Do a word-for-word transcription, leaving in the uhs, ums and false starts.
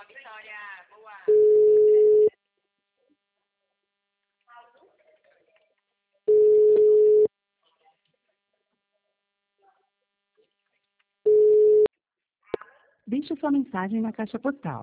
Vitória, boa. Deixe sua mensagem na caixa postal.